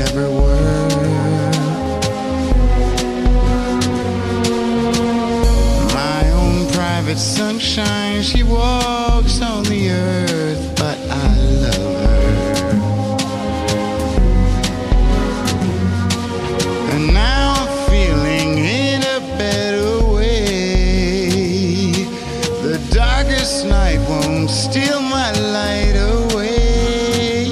never were. My own private sunshine, she walks on the earth, but I love her. And now I'm feeling in a better way. The darkest night won't steal my light away.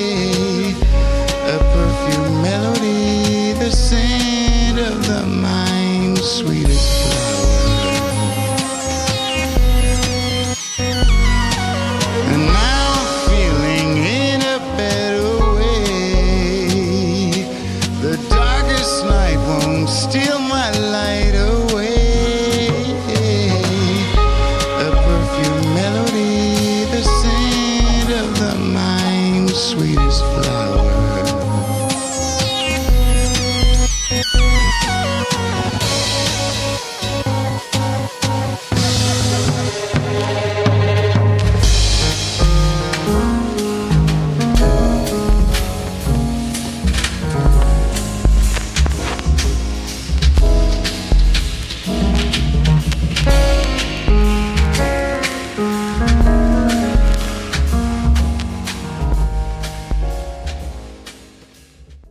A perfume melody, the scent of the mind, sweet